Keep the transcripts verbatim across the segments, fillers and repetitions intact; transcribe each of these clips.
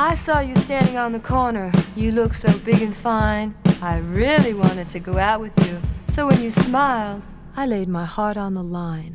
I saw you standing on the corner. You looked so big and fine. I really wanted to go out with you. So when you smiled, I laid my heart on the line.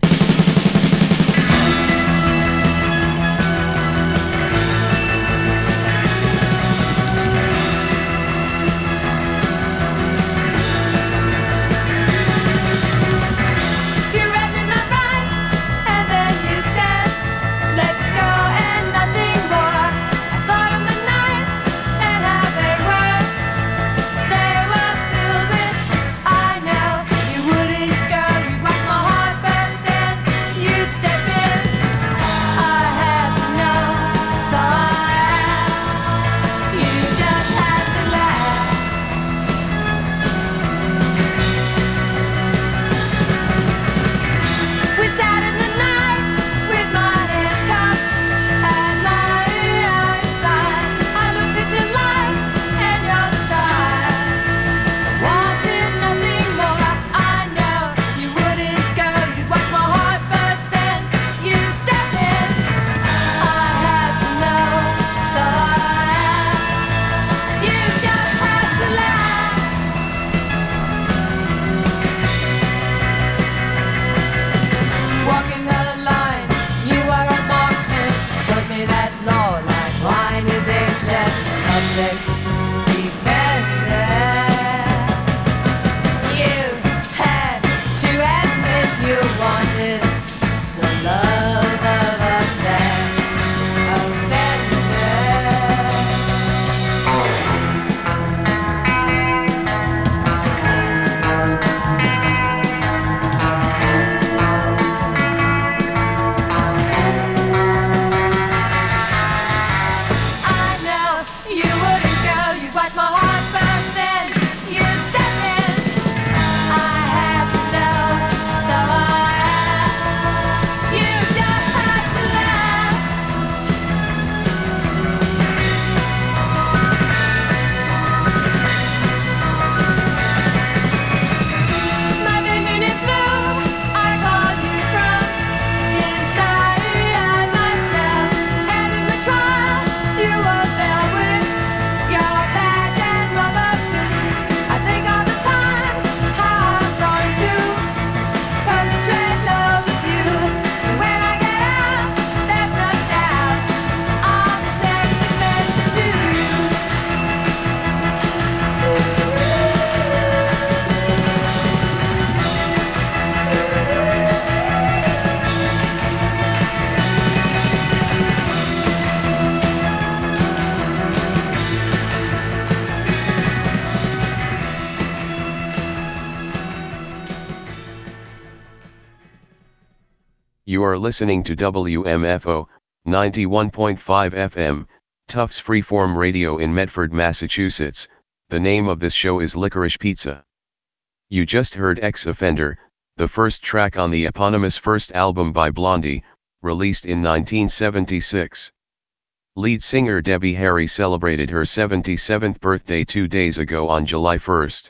You are listening to W M F O, ninety-one point five F M, Tufts Freeform Radio in Medford, Massachusetts. The name of this show is Licorice Pizza. You just heard Ex-Offender, the first track on the eponymous first album by Blondie, released in nineteen seventy-six. Lead singer Debbie Harry celebrated her seventy-seventh birthday two days ago on July first.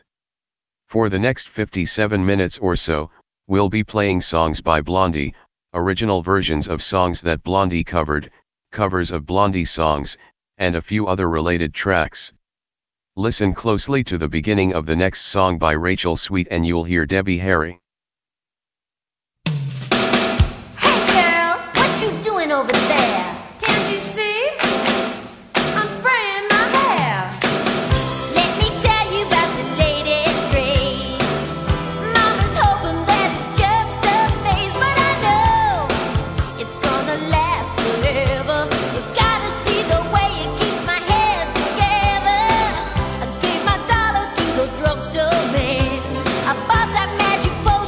For the next fifty-seven minutes or so, we'll be playing songs by Blondie, original versions of songs that Blondie covered, covers of Blondie songs, and a few other related tracks. Listen closely to the beginning of the next song by Rachel Sweet and you'll hear Debbie Harry. Hey girl, what you doing over there? Can't you see? I'm spraying my hair. Let me tell you about the latest craze. Mama's hoping that it's just a phase, but I know it's gonna last forever. You gotta see the way it keeps my head together. I gave my dollar to the drugstore man. I bought that magic potion.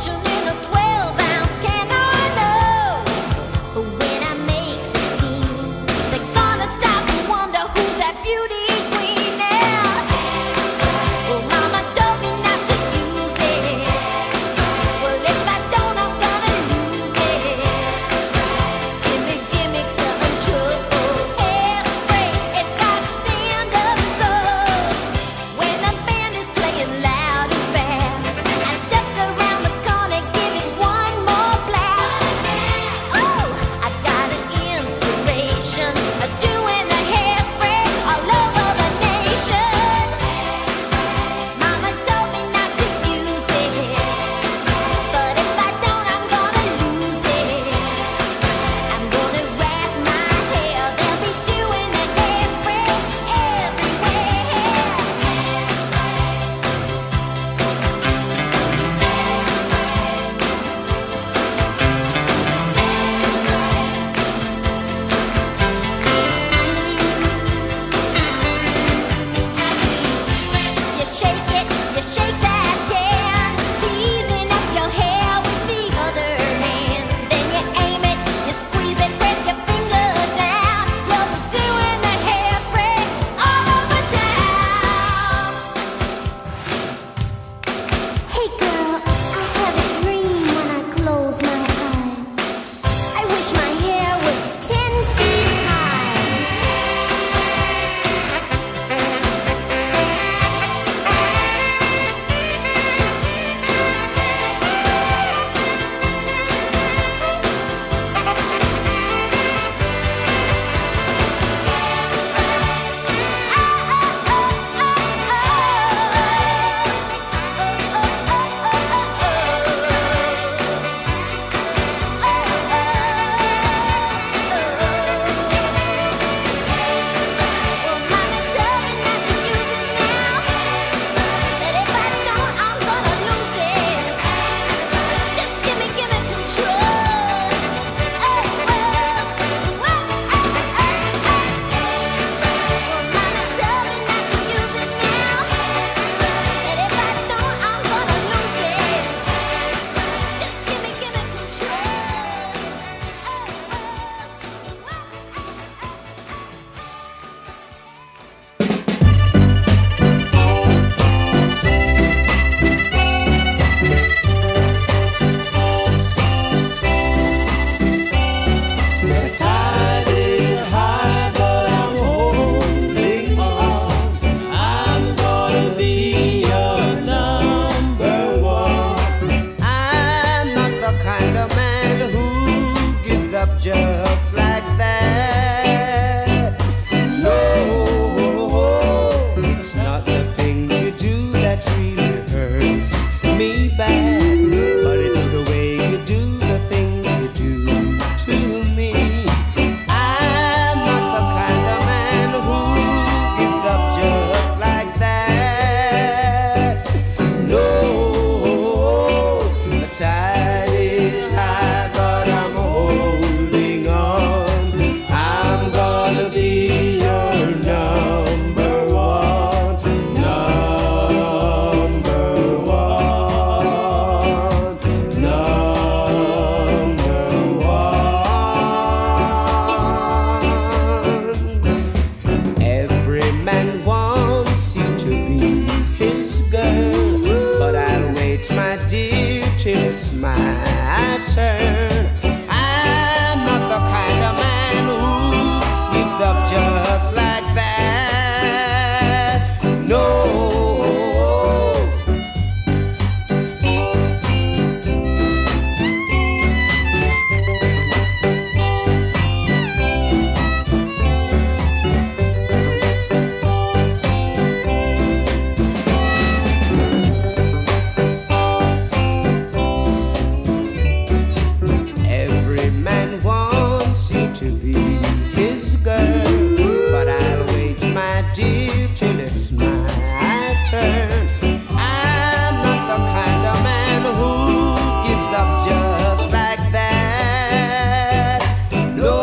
dear, till it's my turn. I'm not the kind of man who gives up just like that. No,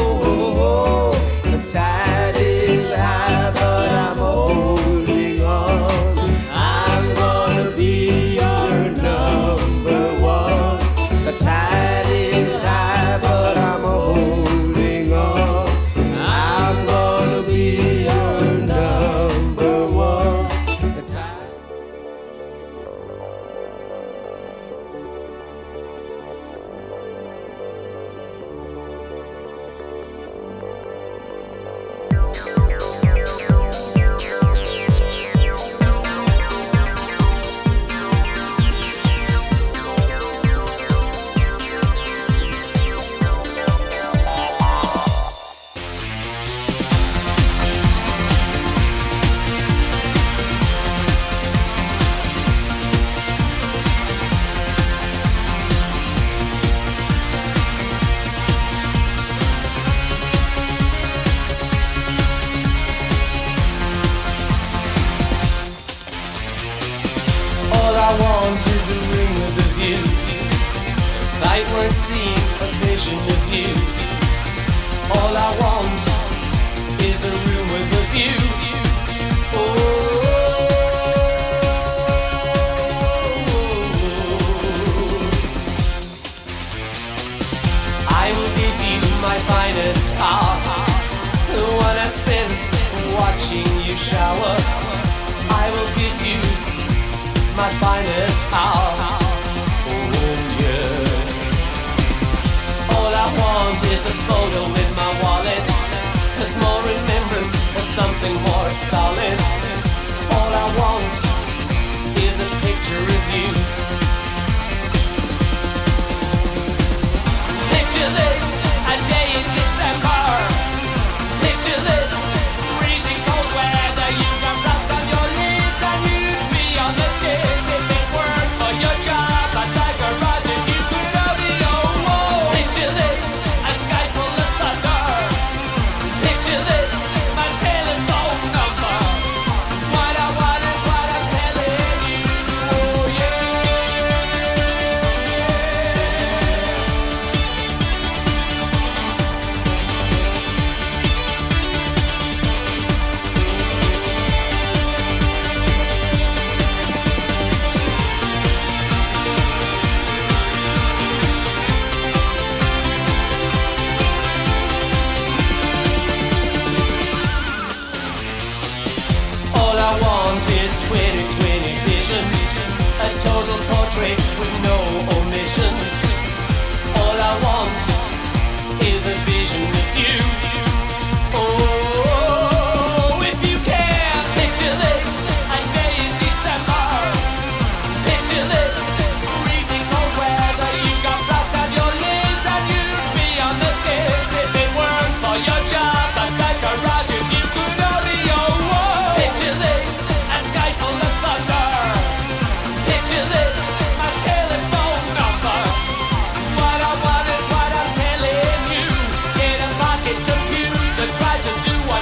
the tide is high, but I'm holding on. I'm gonna be your number one. The tide is high, but I'm holding on. I'm gonna be your number one. The tide. All I want is a room with a view, a sight worth seeing, a vision of you. All I want is a room with a view. Oh, I will give you my finest hour, the one I spent watching you shower. I will give you my finest hour. Oh yeah. All I want is a photo in my wallet, a small remembrance of something more solid. All I want is a picture of you. Picture this, a day in December. Picture this, freezing cold weather. You got rust on your lids and you'd be on the skids if it weren't for your job at the garage. If you could only oh, oh. Picture this, a sky full of thunder. Picture this, my telephone number. What I want is what I'm telling you. Oh yeah. All I want is twenty twenty vision, a total portrait with no omissions. All I want is a vision of you. Oh, if you can, picture this, a day in December. Picture this, freezing cold weather. You got frost on your lids and you'd be on the skids if it weren't for your job at the garage. If you could only oh, oh. Picture this, a sky full of thunder. Picture this, my telephone number. What I want is what I'm telling you. Get a pocket computer, try to do what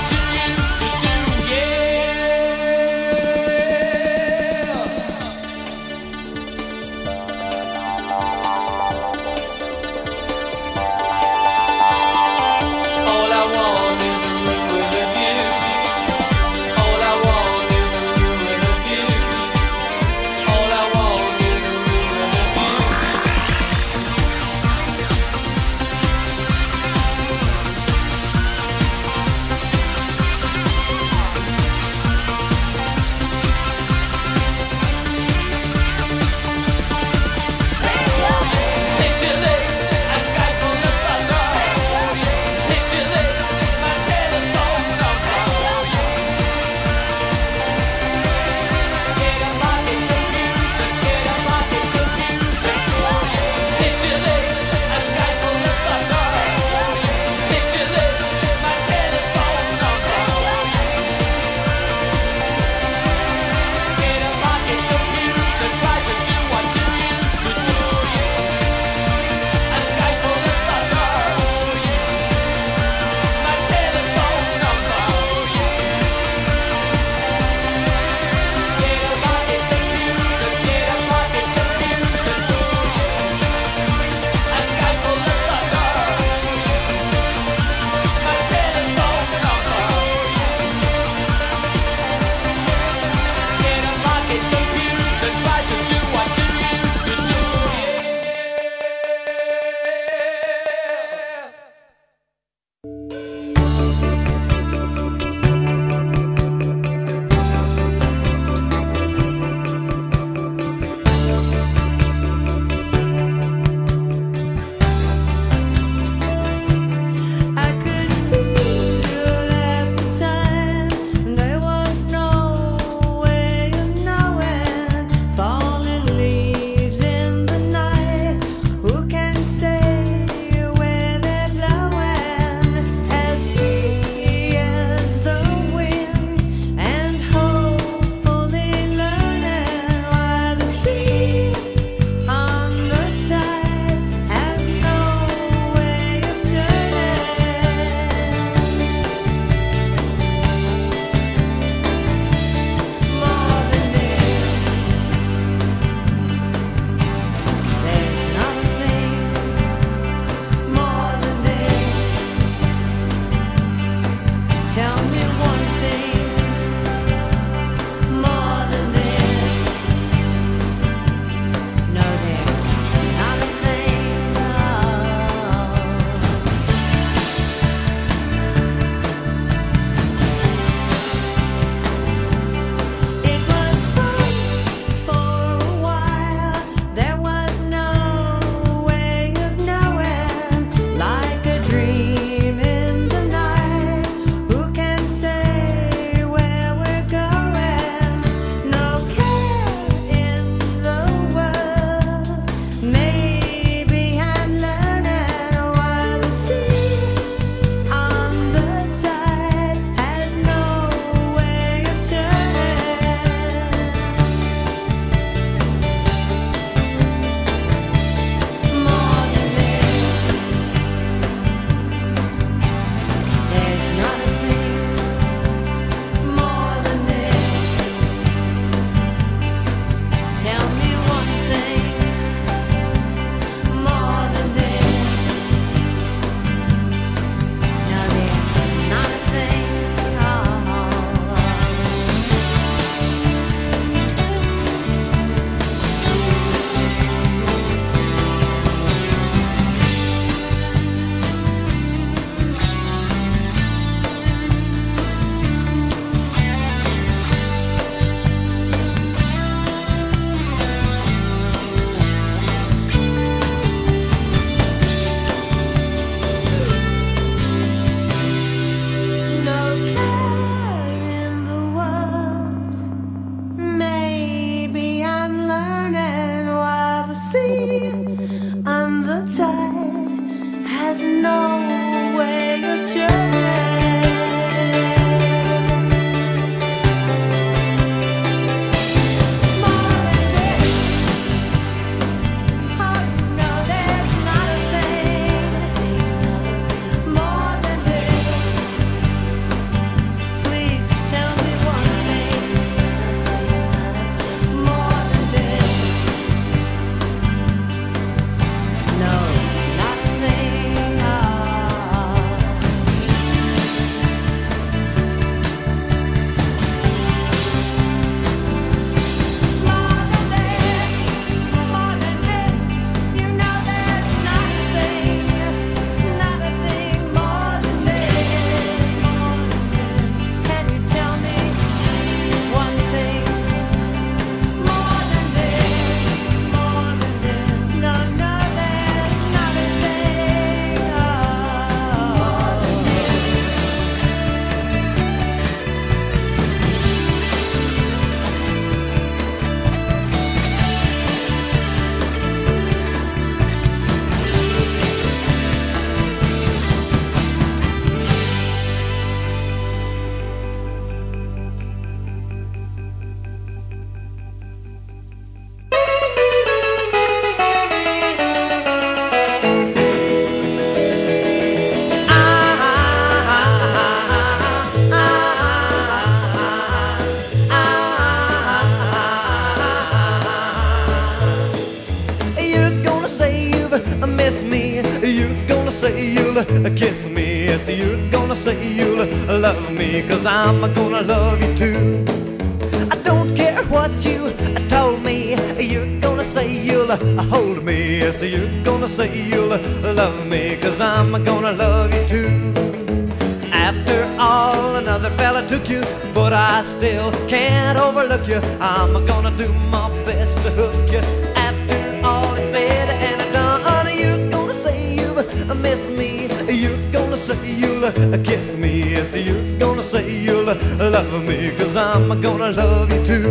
you'll kiss me. Yes, you're gonna say you'll love me, 'cause I'm gonna love you too. I don't care what you told me, you're gonna say you'll hold me. Yes, you're gonna say you'll love me, 'cause I'm gonna love you too. After all, another fella took you, but I still can't overlook you. I'm gonna do my best to hook you. After all is said and done, you're gonna say you miss me. You're gonna say you'll kiss me. Yes, you're gonna say you'll love me, 'cause I'm gonna love you too.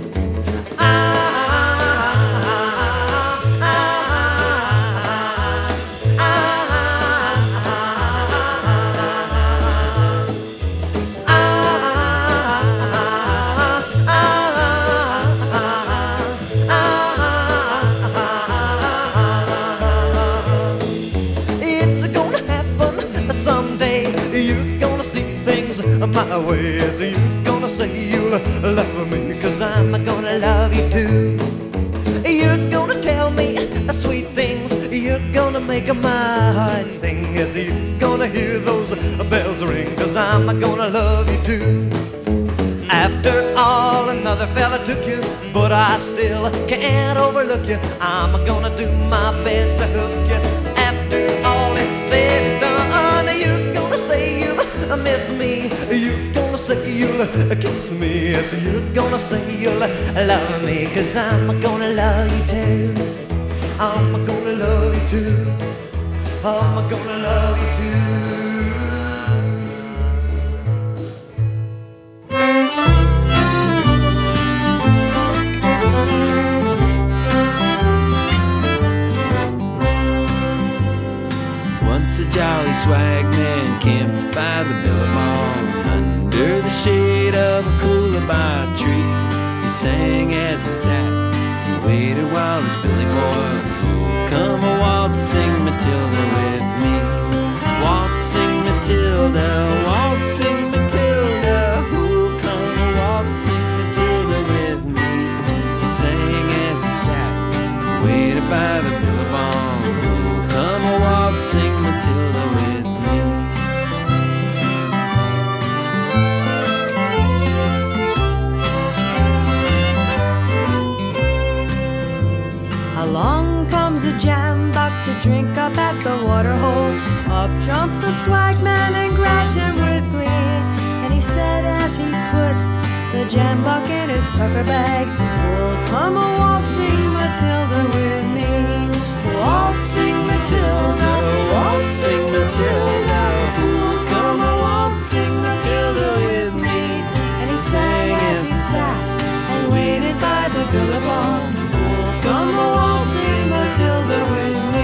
My way, is you're gonna say you'll love me, 'cause I'm gonna love you too. You're gonna tell me sweet things, you're gonna make my heart sing. As you're gonna hear those bells ring, 'cause I'm gonna love you too. After all, another fella took you, but I still can't overlook you. I'm gonna do my best to hook you. After all is said and done, you're gonna say you miss me. You're gonna say you'll kiss me. Yes, you're gonna say you'll love me, 'cause I'm gonna love you too. I'm gonna love you too. I'm gonna love you too. Once a jolly swag man camped by the Billabong, under the shade of a coolabah tree. He sang as he sat and waited while his Billy boy would come a waltzing Matilda with me. Waltzing Matilda, waltzing Matilda, who'll come a waltzing Matilda with me? He sang as he sat and waited by the Billabong, who'll come a waltzing Matilda with me. Along comes a jambuck to drink up at the water hole. Up jumped the swag man and grabbed him with glee. And he said as he put the jambuck in his tucker bag, "Well, come a waltzing Matilda with me. Waltzing Matilda, waltzing Matilda, who'll come a waltzing Matilda with me?" And he sang as he sat and waited by the Billabong, "Who'll come a waltzing Matilda with me?"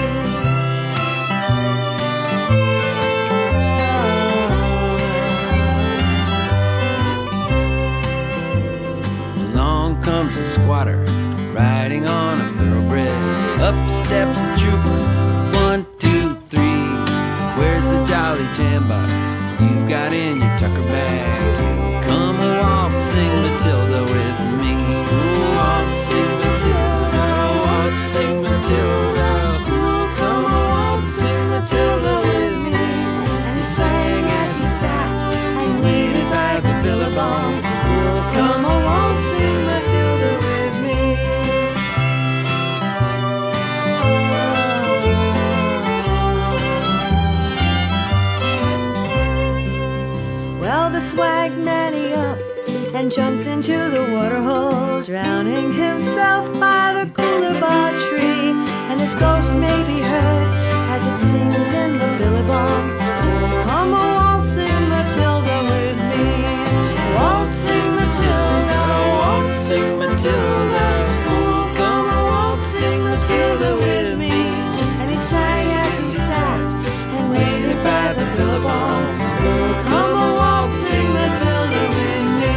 Along comes a squatter riding on a thoroughbred. Up steps a trooper, one, two, three. Where's the jolly jambuck you've got in your tucker bag? You'll come a waltzing Matilda with me. Waltzing Matilda, waltzing Matilda, who'll come a waltzing Matilda with me? And he sang as he sat and waited by the Billabong, who'll come a waltzing Matilda with me? Well, the swag man he up and jumped into the water hole, drowning himself by the coolabah tree. And his ghost may be heard as it sings in the Billabong, "Oh, come a waltzing Matilda with me. Waltzing Matilda, waltzing Matilda, oh, come a waltzing Matilda with me." And he sang as he sat and waited by the Billabong, "Oh, come a waltzing Matilda with me."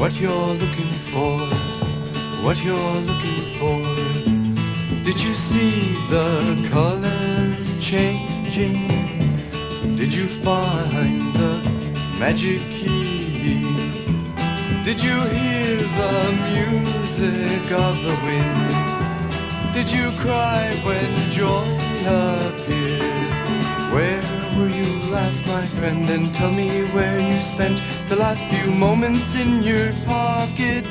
what you're looking for, what you're looking for. Did you see the colors changing? Did you find the magic key? Did you hear the music of the wind? Did you cry when joy appeared? Where were you last, my friend? And tell me where you spent the last few moments in your pocket.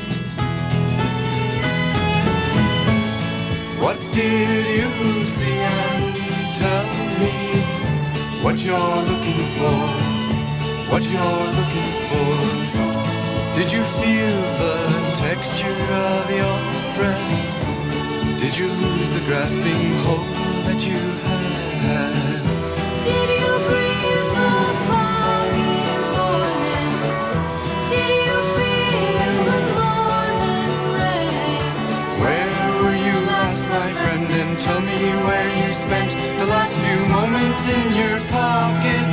What did you see? And tell me what you're looking for, what you're looking for. Did you feel the texture of your breath? Did you lose the grasping hold that you had? Did you breathe the foggy morning? Did you feel the morning rain? Where were you last, my friend? And tell me where you spent the last few moments in your pocket.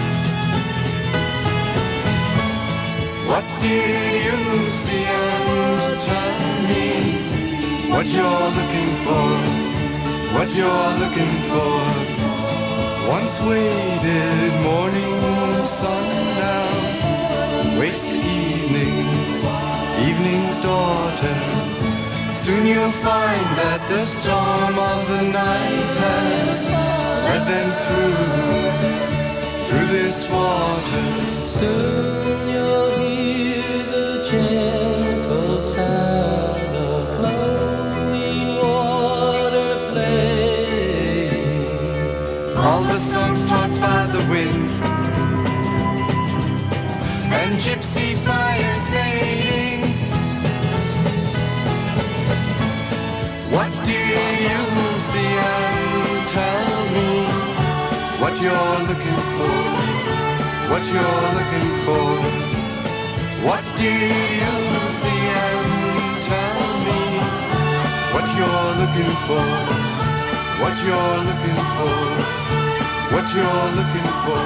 What did you see? And tell me what you're looking for, what you're looking for. Once waited morning sun now waits the evening's, evening's daughter. Soon you'll find that the storm of the night has led them through, through this water. Soon you'll hear the gentle sound of flowing water playing. All the songs taught by the wind and gypsy fires fading. What do you see? And tell me what you're looking for, what you're looking for. What do you see? And tell me what you're looking for, what you're looking for, what you're looking for.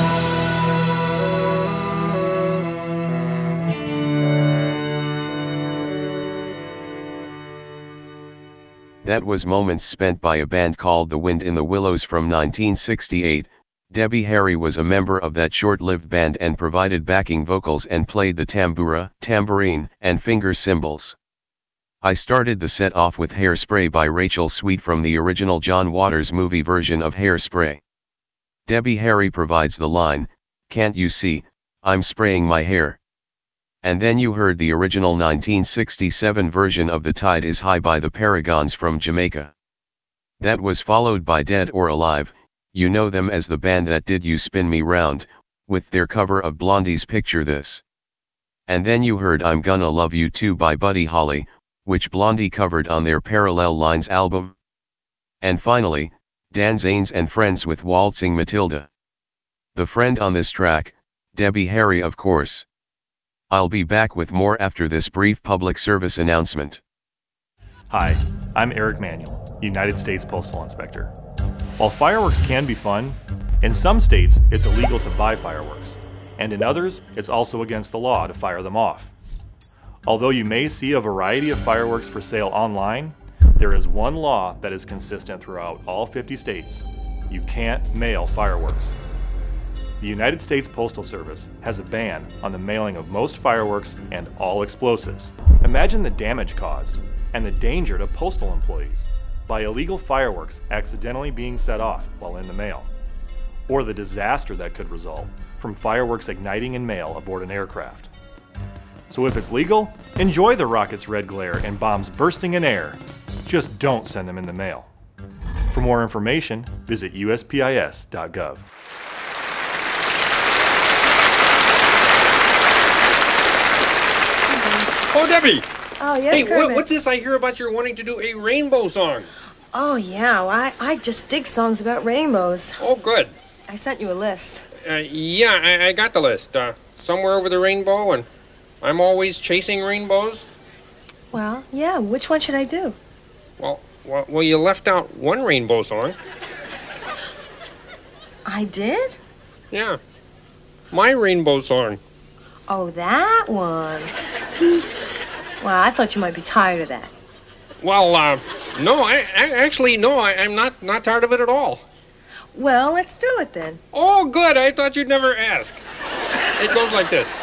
That was Moments spent by a band called The Wind in the Willows from nineteen sixty-eight. Debbie Harry was a member of that short-lived band and provided backing vocals and played the tambura, tambourine, and finger cymbals. I started the set off with Hairspray by Rachel Sweet from the original John Waters movie version of Hairspray. Debbie Harry provides the line, "Can't you see, I'm spraying my hair?" And then you heard the original nineteen sixty-seven version of The Tide is High by the Paragons from Jamaica. That was followed by Dead or Alive, you know them as the band that did You Spin Me Round, with their cover of Blondie's Picture This. And then you heard I'm Gonna Love You Too by Buddy Holly, which Blondie covered on their Parallel Lines album. And finally, Dan Zanes and Friends with Waltzing Matilda. The friend on this track, Debbie Harry of course. I'll be back with more after this brief public service announcement. Hi, I'm Eric Manuel, United States Postal Inspector. While fireworks can be fun, in some states it's illegal to buy fireworks, and in others it's also against the law to fire them off. Although you may see a variety of fireworks for sale online, there is one law that is consistent throughout all fifty states. You can't mail fireworks. The United States Postal Service has a ban on the mailing of most fireworks and all explosives. Imagine the damage caused and the danger to postal employees by illegal fireworks accidentally being set off while in the mail, or the disaster that could result from fireworks igniting in mail aboard an aircraft. So if it's legal, enjoy the rocket's red glare and bombs bursting in air. Just don't send them in the mail. For more information, visit U S P I S dot gov. Oh, Debbie! Oh, yes, Hey, Kermit. what, what's this I hear about you're wanting to do a rainbow song? Oh, yeah, well, I, I just dig songs about rainbows. Oh, good. I sent you a list. Uh, yeah, I, I got the list. Uh, somewhere over the rainbow, and I'm always chasing rainbows. Well, yeah, which one should I do? Well, well, well you left out one rainbow song. I did? Yeah. My rainbow song. Oh, that one. Well, I thought you might be tired of that. Well, uh, no, I, I actually, no, I, I'm not, not tired of it at all. Well, let's do it then. Oh, good. I thought you'd never ask. It goes like this.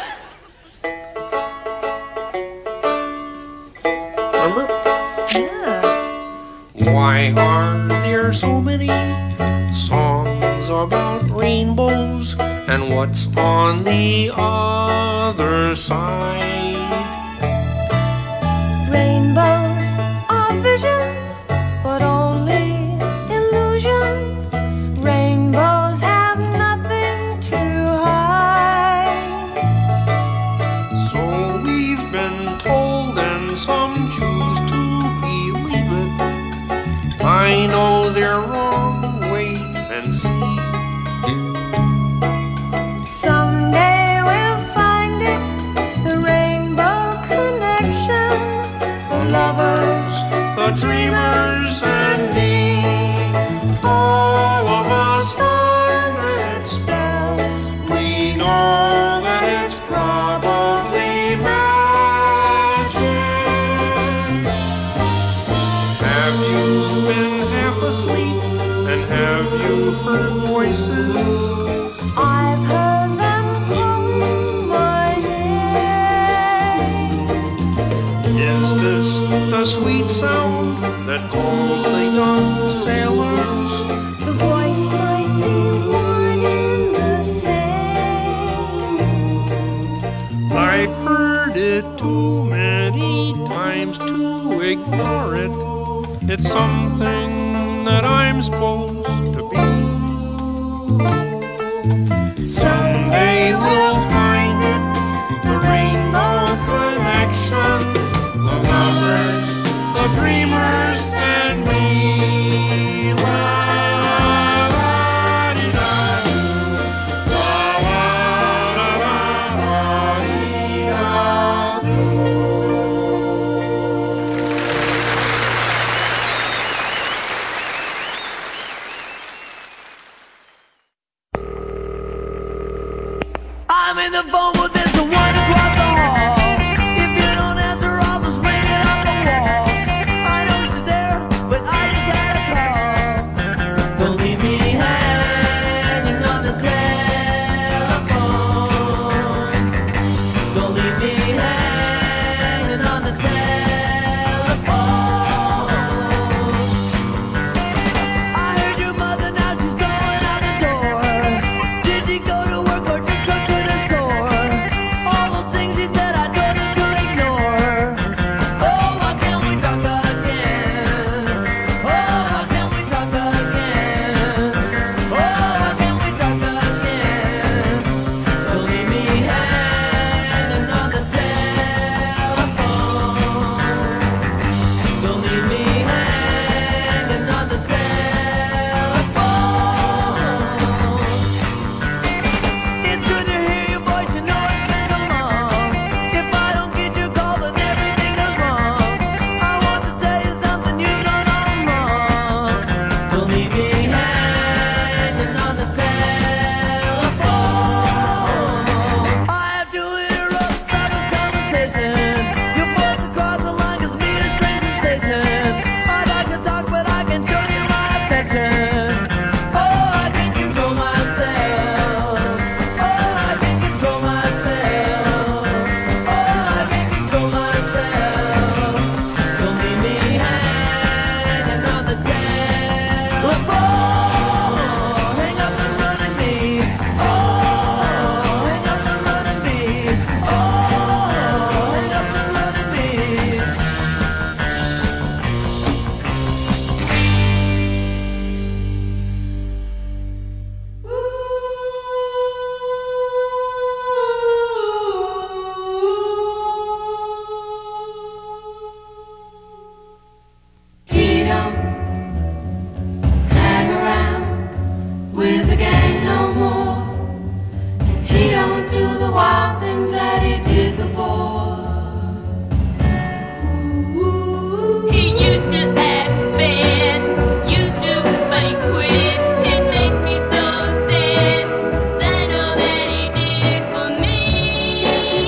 Remember? Yeah. Why are there so many songs about rainbows? And what's on the other side? Rainbows are visions, but only illusions. Rainbows have nothing to hide. So we've been told, and some choose to believe it. I know they're wrong, wait and see. Someday we'll find it, the rainbow connection. The lovers, The dreamers and me, all of us under its spell. We know that it's probably magic. Have you been half asleep, and have you heard voices? I've heard them call my name. Is this the sweet sound that calls the young sailors? The voice might be one and the same. I've heard it too many times to ignore it. It's something that I'm supposed to be. Someday we'll find it, the rainbow connection. The lovers, the dreamers, and me. La, la, dee, da, doo. La, la, la, la, la, dee, da, doo. I'm in the phone, but there's the one across the hall. If you don't answer, I'll just ring it on the wall. I know she's there, but I just had a call. Don't leave me hanging on the telephone. Don't leave me hanging on the telephone. I heard your mother, now she's going out the door. Did you go to work or just come to the store? All those things she said I told her to ignore. Oh, why can't we talk again? Oh, why can't we talk again? Oh, why can't we talk again? Don't leave me hanging on the telephone. Don't leave me hanging on the telephone. It's good to hear your voice, you know it's been so long. If I don't get your call, then everything goes wrong. I want to tell you something you don't know wrong. Don't leave me hanging on the telephone. I have to interrupt, stop this conversation. Your voice across the line gives me a strange sensation. I'd like to talk, but I can show you my affection. Oh, I can control myself. Oh, I can control myself. Oh, I can control myself. Don't leave me hanging on the telephone. Hang up and run at me. Oh, hang up and run at me. Oh, hang up and run at me. He don't hang around with the gang no more, and he don't do the wild things that he did before. He used to have been, used to, but he quit. It makes me so sad. 'Cause I know that he did it for me.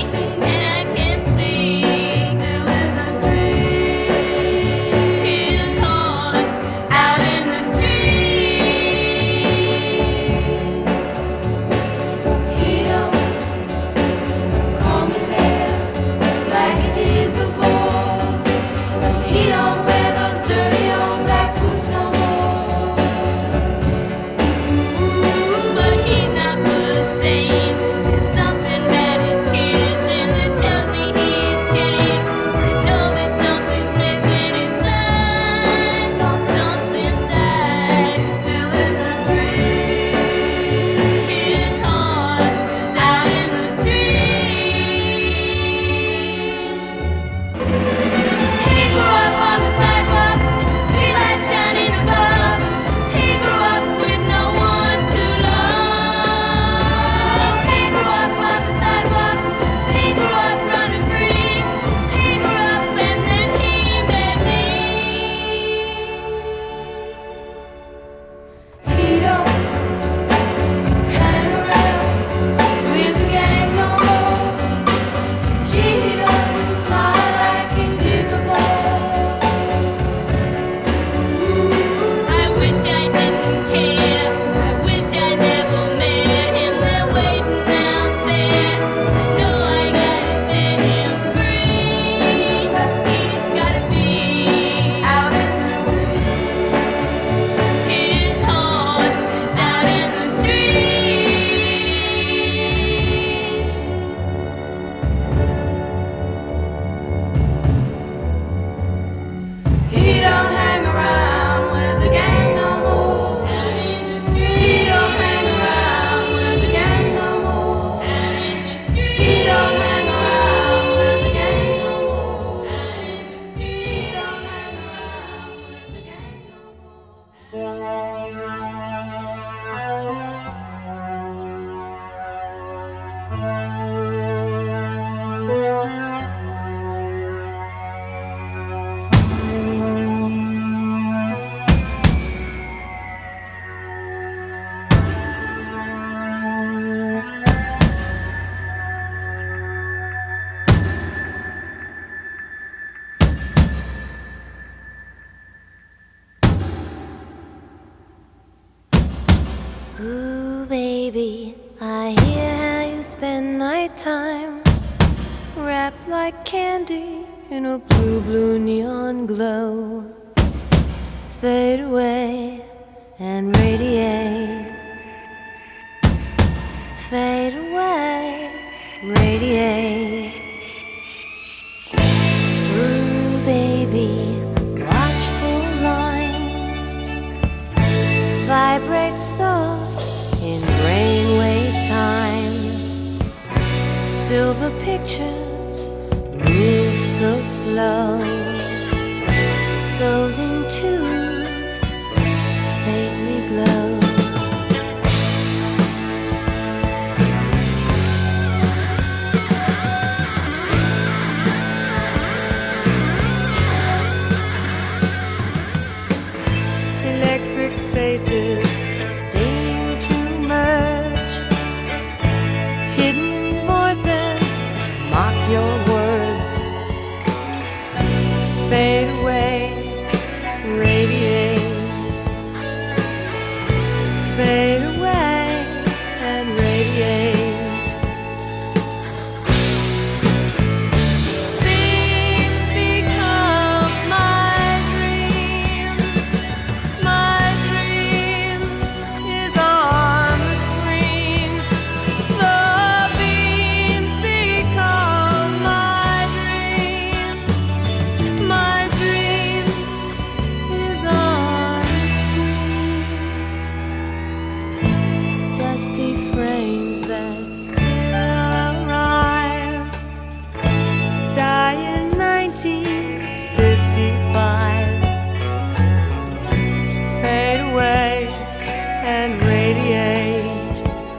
spend nighttime wrapped like candy in a blue, blue neon glow. Fade away and radiate. Fade away, radiate. Ooh, baby, watchful lines vibrate soft in brainwave time. Silver pictures move so slow. Golden tubes faintly glow. Electric faces seem to merge. Hidden voices mock your words. Fade away, radiate. Fade away and radiate. Beams become my dream. My dream is on the screen. The beams become my dream. My dream is on the screen. Dusty frames that still arrive die in nineteen fifty-five. Fade away and radiate.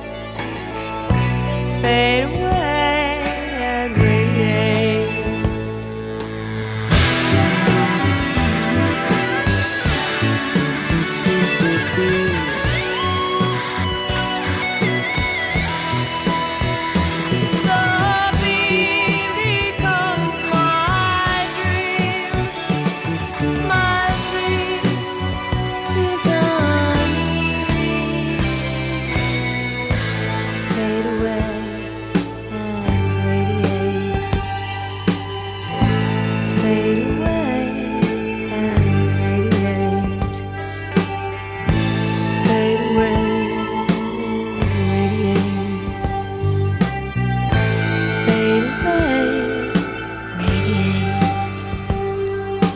Fade away and radiate. The beam becomes my dream. My dream is on the screen. Fade away and radiate. Fade away and radiate. Fade away and radiate. Fade away, radiate.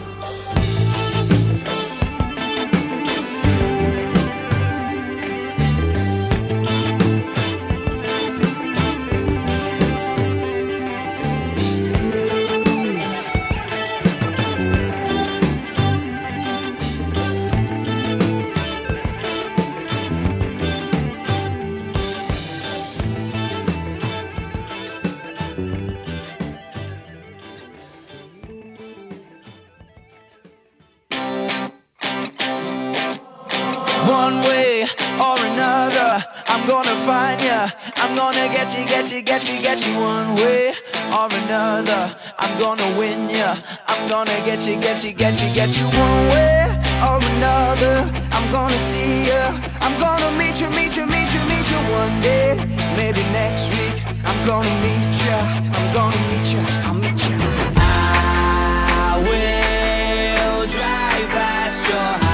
One way or another, I'm gonna find ya. I'm gonna get you, get you, get you, get you. One way or another, I'm gonna win ya. I'm gonna get you, get you, get you, get you. One way or another, I'm gonna see ya. I'm gonna meet you, meet you, meet you, meet you one day. Maybe next week, I'm gonna meet ya. I'm gonna meet ya, I'll meet ya. I will drive past your house.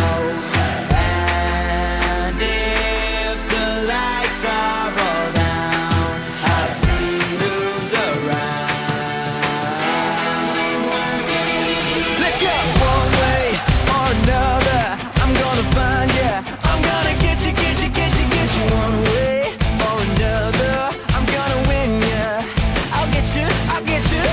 One way or another, I'm gonna win ya. I'll get you, I'll get you.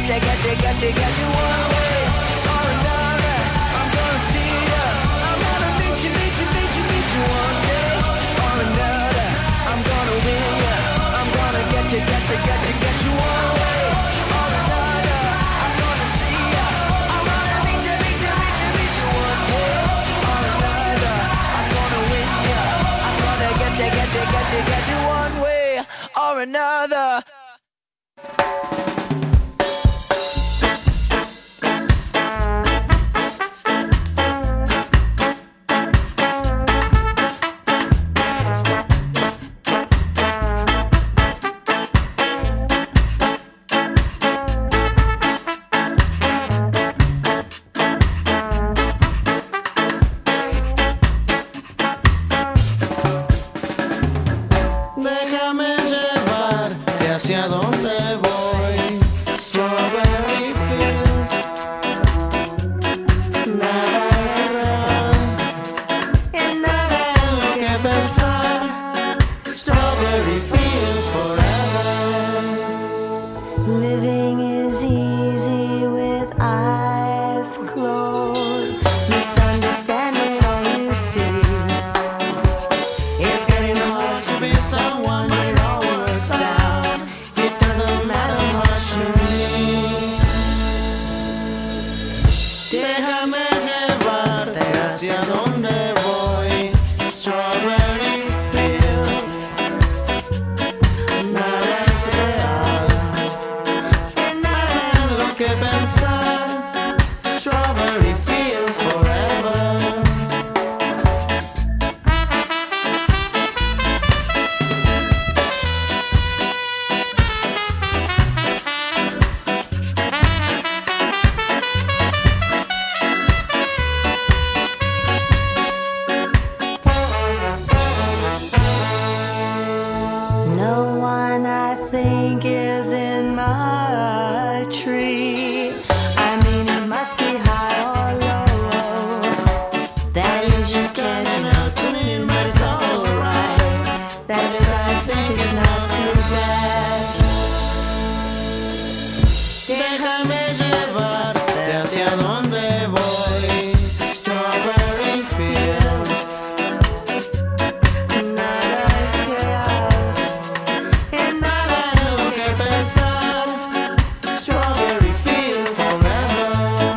you, get you, get you, get you one way or another. I'm gonna see ya. I'm gonna meet you, meet you, meet you, meet you one day or another. I'm gonna win ya. I'm gonna get you, get you, get you, get you one way or another. I'm gonna see ya. I'm gonna meet you, meet you, meet you, meet you one day or another. I'm gonna win ya. I'm gonna get you, get you, get you, get you one way or another. Déjame llevarte hacia donde voy. Strawberry fields. Nada es real y nada en lo que pensar. Strawberry fields forever. Living is easy with eyes closed. Misunderstanding all you see. It's getting hard to be someone when it all works out. It doesn't matter much to me. Déjame llevarte hacia donde voy. Strawberry fields. Nada es real y nada en lo que pensar. Strawberry fields forever. No one I think is in my tree. I mean, it must be high or low. That is, you can't, you know, tune in, but it's alright. That is, I think it's not too bad. Déjame llevarte hacia donde voy. Strawberry fields. Nada es real Y nada en lo que pensar. Strawberry fields forever.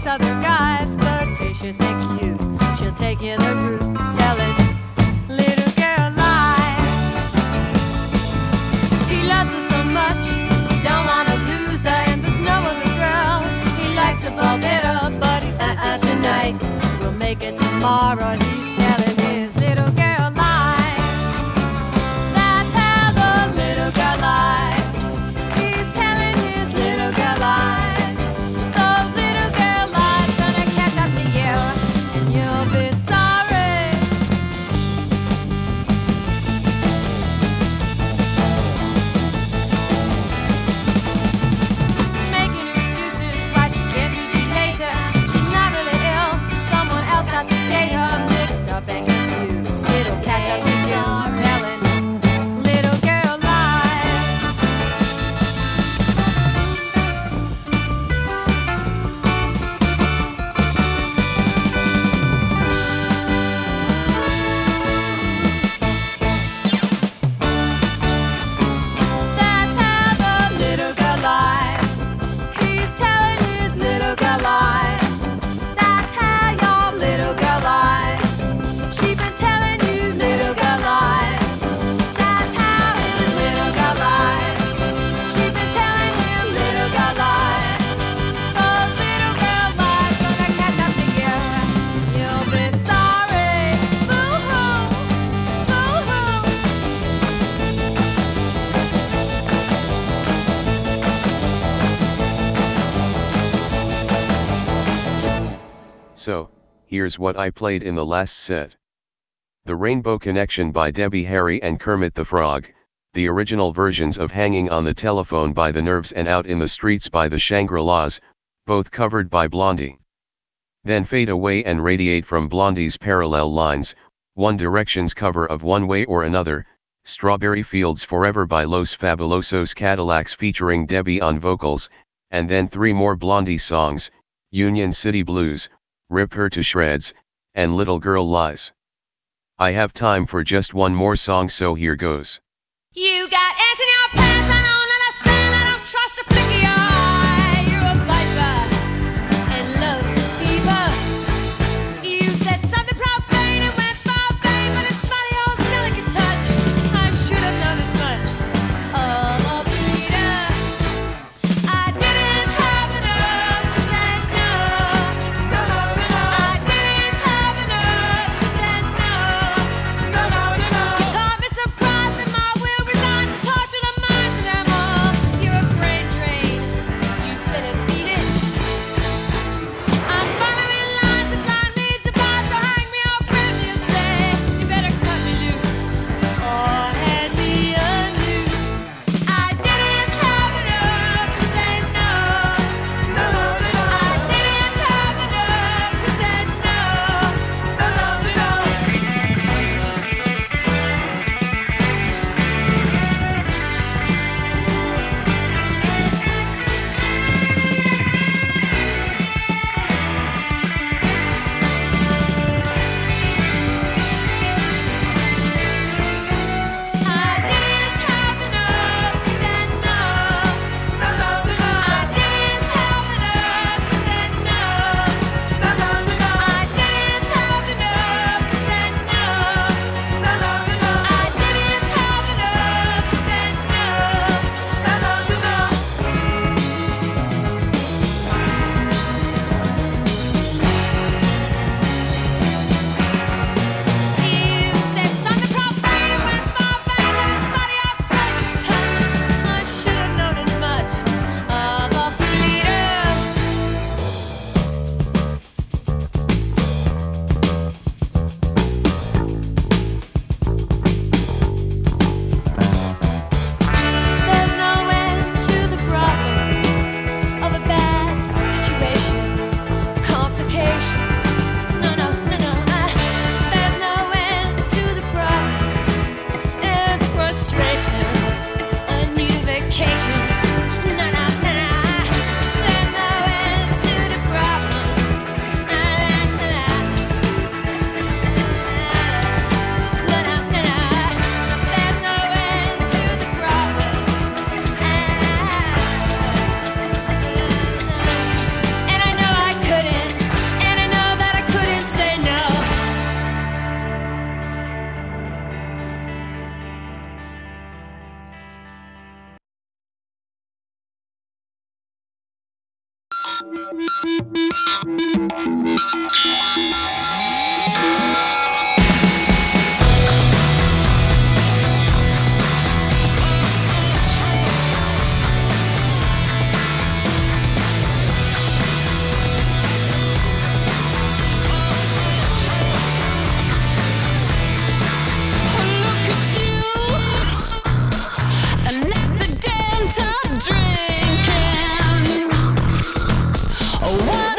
other guys, flirtatious and cute. She'll take you the route, telling little girl lies. He loves her so much, don't wanna lose her, and there's no other girl he likes above better, but he's uh-uh tonight. We'll make it tomorrow. He's telling his little girl lies. That's how the little girl lies. He's telling his little girl lies. Those little girl lies gonna catch up to you, and you'll be sorry. Making excuses why she can't reach you later. She's not really ill, someone else got to date her. Mixed up and confused, it'll catch up to you. Telling little girl lies. That's how the little girl lies. He's telling his little girl lies. That's how your little girl lies. She's been telling you little girl lies. That's how his little girl lies. She's been telling him little girl lies. Those little girl lies gonna catch up to you. You'll be sorry. Boo-hoo, boo-hoo. So, here's what I played in the last set. The Rainbow Connection by Debbie Harry and Kermit the Frog, the original versions of Hanging on the Telephone by The Nerves and Out in the Streets by the Shangri-Las, both covered by Blondie. Then Fade Away and Radiate from Blondie's Parallel Lines, One Direction's cover of One Way or Another, Strawberry Fields Forever by Los Fabulosos Cadillacs featuring Debbie on vocals, and then three more Blondie songs, Union City Blues, Rip Her to Shreds, and Little Girl Lies. I have time for just one more song, so here goes. You got ants in your pants, I don't understand, I don't trust the flick of your eye. You're a viper, and love's a fever. You said something profane and went for a bang, but in spite of your delicate touch, I should have known as much. Oh, Peter, I didn't have enough to say no. I didn't have enough to say no. You caught me surprised and my will resigned to torture the minds of them all. Thank you.